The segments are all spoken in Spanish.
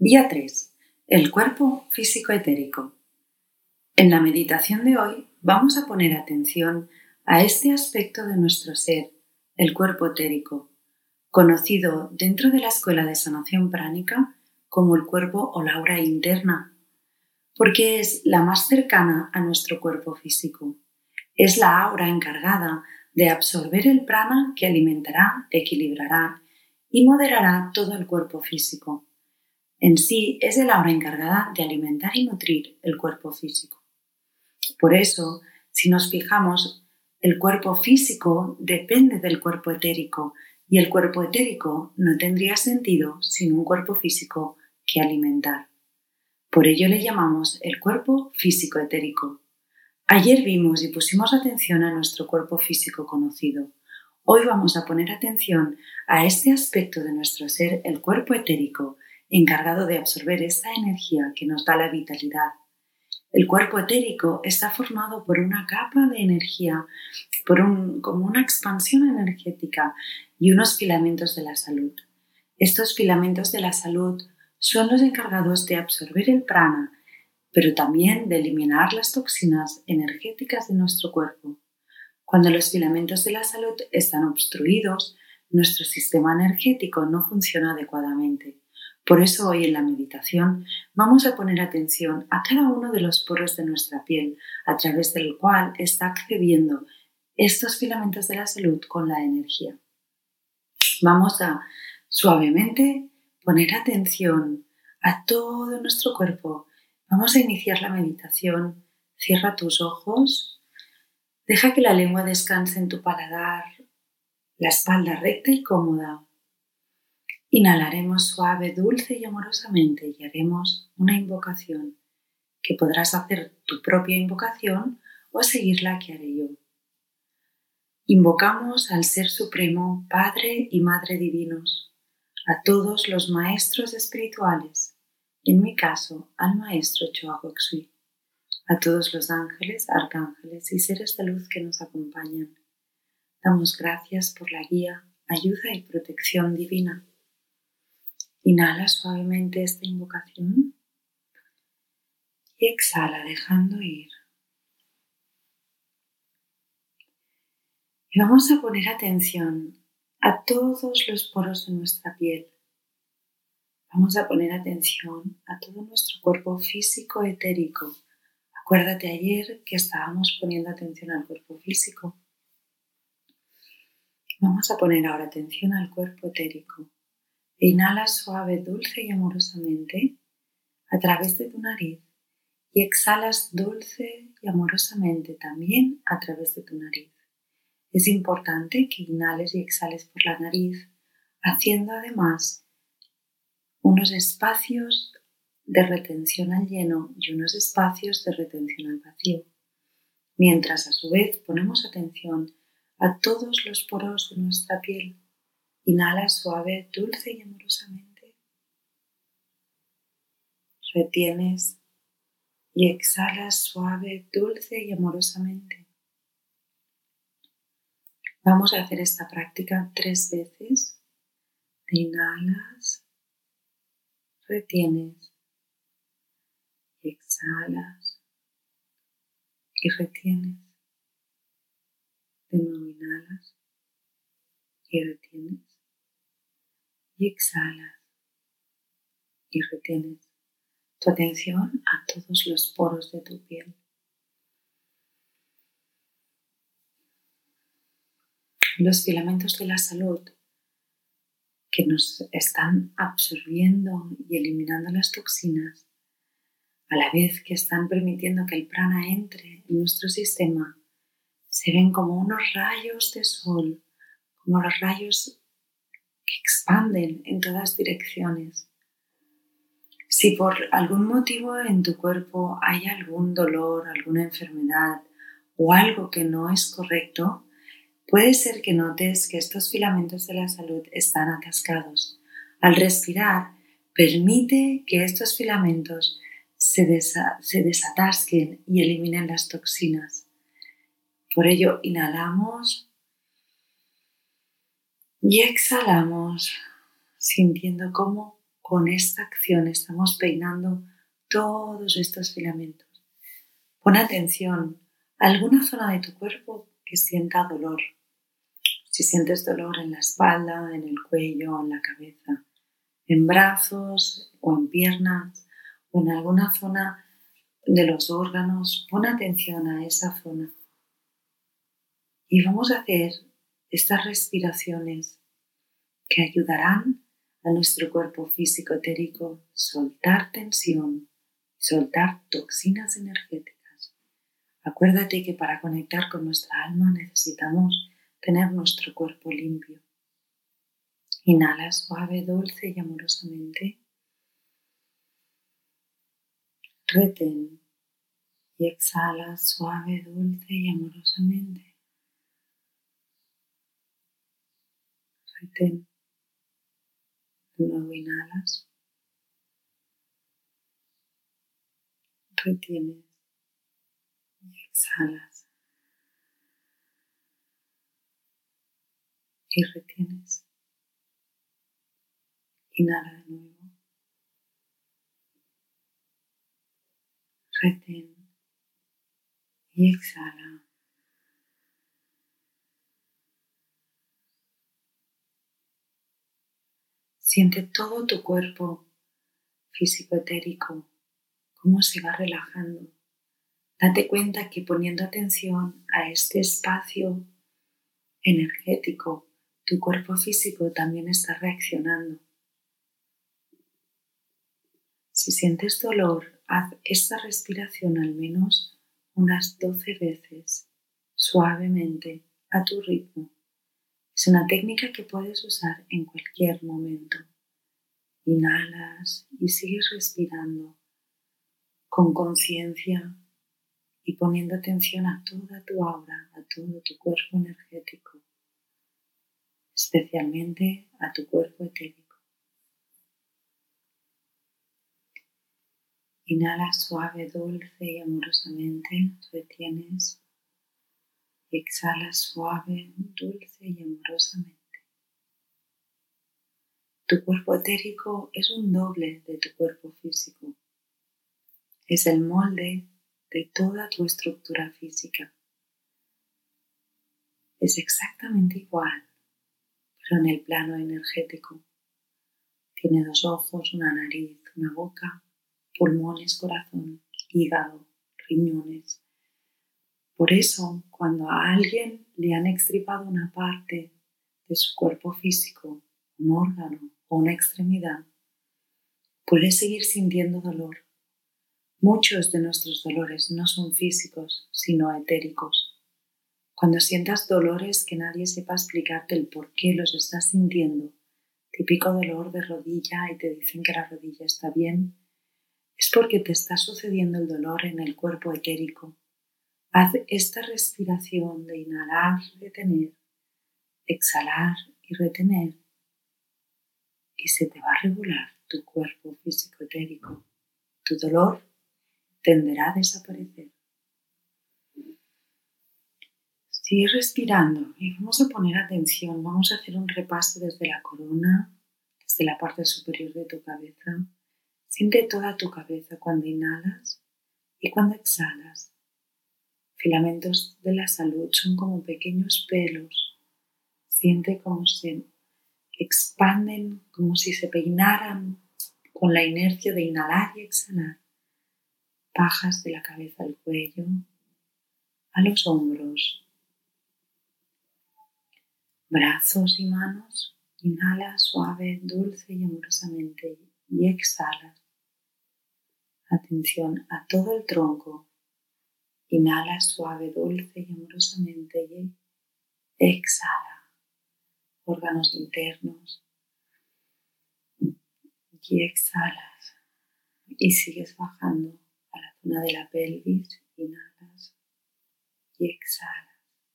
Día 3. El cuerpo físico-etérico. En la meditación de hoy vamos a poner atención a este aspecto de nuestro ser, el cuerpo etérico, conocido dentro de la escuela de sanación pránica como el cuerpo o la aura interna, porque es la más cercana a nuestro cuerpo físico. Es la aura encargada de absorber el prana que alimentará, equilibrará y moderará todo el cuerpo físico. En sí es el aura encargada de alimentar y nutrir el cuerpo físico. Por eso, si nos fijamos, el cuerpo físico depende del cuerpo etérico y el cuerpo etérico no tendría sentido sin un cuerpo físico que alimentar. Por ello le llamamos el cuerpo físico-etérico. Ayer vimos y pusimos atención a nuestro cuerpo físico conocido. Hoy vamos a poner atención a este aspecto de nuestro ser, el cuerpo etérico, encargado de absorber esta energía que nos da la vitalidad. El cuerpo etérico está formado por una capa de energía, como una expansión energética y unos filamentos de la salud. Estos filamentos de la salud son los encargados de absorber el prana, pero también de eliminar las toxinas energéticas de nuestro cuerpo. Cuando los filamentos de la salud están obstruidos, nuestro sistema energético no funciona adecuadamente. Por eso hoy en la meditación vamos a poner atención a cada uno de los poros de nuestra piel, a través del cual está accediendo estos filamentos de la salud con la energía. Vamos a suavemente poner atención a todo nuestro cuerpo. Vamos a iniciar la meditación. Cierra tus ojos. Deja que la lengua descanse en tu paladar, la espalda recta y cómoda. Inhalaremos suave, dulce y amorosamente y haremos una invocación, que podrás hacer tu propia invocación o seguir la que haré yo. Invocamos al Ser Supremo, Padre y Madre Divinos, a todos los maestros espirituales, en mi caso al Maestro Choa Kok-Sui, a todos los ángeles, arcángeles y seres de luz que nos acompañan. Damos gracias por la guía, ayuda y protección divina. Inhala suavemente esta invocación y exhala dejando ir. Y vamos a poner atención a todos los poros de nuestra piel. Vamos a poner atención a todo nuestro cuerpo físico etérico. Acuérdate ayer que estábamos poniendo atención al cuerpo físico. Vamos a poner ahora atención al cuerpo etérico. Inhala suave, dulce y amorosamente a través de tu nariz y exhalas dulce y amorosamente también a través de tu nariz. Es importante que inhales y exhales por la nariz, haciendo además unos espacios de retención al lleno y unos espacios de retención al vacío, mientras a su vez ponemos atención a todos los poros de nuestra piel. Inhala suave, dulce y amorosamente. Retienes y exhalas suave, dulce y amorosamente. Vamos a hacer esta práctica 3 veces. Inhalas, retienes y exhalas y retienes. De nuevo inhalas y retienes y exhalas y retienes tu atención a todos los poros de tu piel. Los filamentos de la salud que nos están absorbiendo y eliminando las toxinas, a la vez que están permitiendo que el prana entre en nuestro sistema, se ven como unos rayos de sol, como los rayos que expanden en todas direcciones. Si por algún motivo en tu cuerpo hay algún dolor, alguna enfermedad o algo que no es correcto, puede ser que notes que estos filamentos de la salud están atascados. Al respirar, permite que estos filamentos se desatasquen y eliminen las toxinas. Por ello, inhalamos y exhalamos, sintiendo cómo con esta acción estamos peinando todos estos filamentos. Pon atención a alguna zona de tu cuerpo que sienta dolor. Si sientes dolor en la espalda, en el cuello, en la cabeza, en brazos o en piernas o en alguna zona de los órganos, pon atención a esa zona. Y vamos a hacer estas respiraciones que ayudarán a nuestro cuerpo físico etérico soltar tensión, soltar toxinas energéticas. Acuérdate que para conectar con nuestra alma necesitamos tener nuestro cuerpo limpio. Inhala suave, dulce y amorosamente. Retén y exhala suave, dulce y amorosamente. Retén. De nuevo inhalas. Retienes y exhalas. Y retienes. Inhala de nuevo. Retén y exhala. Siente todo tu cuerpo físico etérico, cómo se va relajando. Date cuenta que poniendo atención a este espacio energético, tu cuerpo físico también está reaccionando. Si sientes dolor, haz esta respiración al menos unas 12 veces, suavemente, a tu ritmo. Es una técnica que puedes usar en cualquier momento. Inhalas y sigues respirando con conciencia y poniendo atención a toda tu aura, a todo tu cuerpo energético, especialmente a tu cuerpo etérico. Inhala suave, dulce y amorosamente, retienes y exhala suave, dulce y amorosamente. Tu cuerpo etérico es un doble de tu cuerpo físico. Es el molde de toda tu estructura física. Es exactamente igual, pero en el plano energético. Tiene 2 ojos, una nariz, una boca, pulmones, corazón, hígado, riñones. Por eso, cuando a alguien le han extirpado una parte de su cuerpo físico, un órgano o una extremidad, puede seguir sintiendo dolor. Muchos de nuestros dolores no son físicos, sino etéricos. Cuando sientas dolores que nadie sepa explicarte el por qué los estás sintiendo, típico dolor de rodilla y te dicen que la rodilla está bien, es porque te está sucediendo el dolor en el cuerpo etérico. Haz esta respiración de inhalar, retener, exhalar y retener y se te va a regular tu cuerpo físico etérico. Tu dolor tenderá a desaparecer. Sigue respirando y vamos a poner atención. Vamos a hacer un repaso desde la corona, desde la parte superior de tu cabeza. Siente toda tu cabeza cuando inhalas y cuando exhalas. Filamentos de la salud son como pequeños pelos. Siente cómo se expanden, como si se peinaran con la inercia de inhalar y exhalar. Bajas de la cabeza al cuello, a los hombros, brazos y manos. Inhala suave, dulce y amorosamente y exhala. Atención a todo el tronco. Inhala suave, dulce y amorosamente y exhala. Órganos internos. Y exhalas. Y sigues bajando a la zona de la pelvis. Inhalas y exhalas.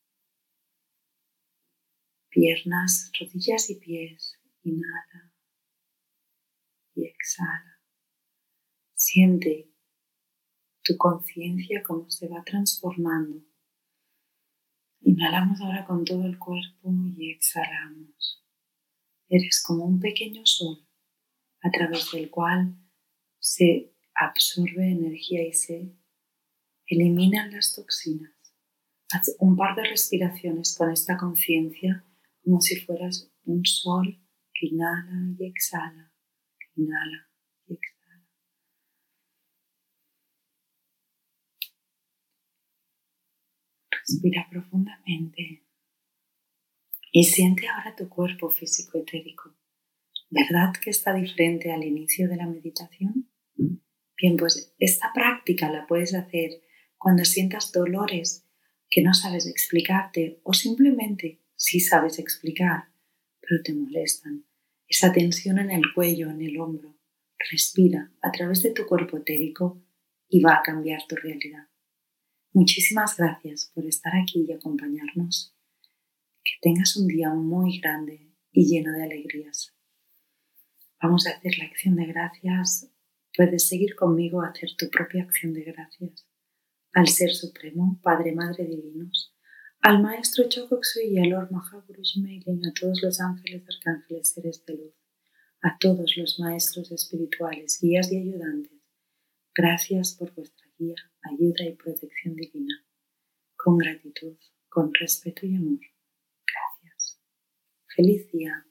Piernas, rodillas y pies. Inhala y exhala. Siente tu conciencia cómo se va transformando. Inhalamos ahora con todo el cuerpo y exhalamos. Eres como un pequeño sol. a través del cual se absorbe energía y se eliminan las toxinas. Haz un par de respiraciones con esta conciencia como si fueras un sol que inhala y exhala, que inhala y exhala. Respira profundamente y siente ahora tu cuerpo físico etérico. ¿Verdad que está diferente al inicio de la meditación? Bien, pues esta práctica la puedes hacer cuando sientas dolores que no sabes explicarte o simplemente sí sabes explicar, pero te molestan. Esa tensión en el cuello, en el hombro. Respira a través de tu cuerpo etérico y va a cambiar tu realidad. Muchísimas gracias por estar aquí y acompañarnos. Que tengas un día muy grande y lleno de alegrías. Vamos a hacer la acción de gracias. Puedes seguir conmigo a hacer tu propia acción de gracias. Al Ser Supremo, Padre, Madre Divinos, al Maestro Chocoxu y al Lord Mahaguruji Meiling, a todos los ángeles, arcángeles, seres de luz, a todos los maestros espirituales, guías y ayudantes. Gracias por vuestra guía, ayuda y protección divina. Con gratitud, con respeto y amor. Gracias. Feliz día.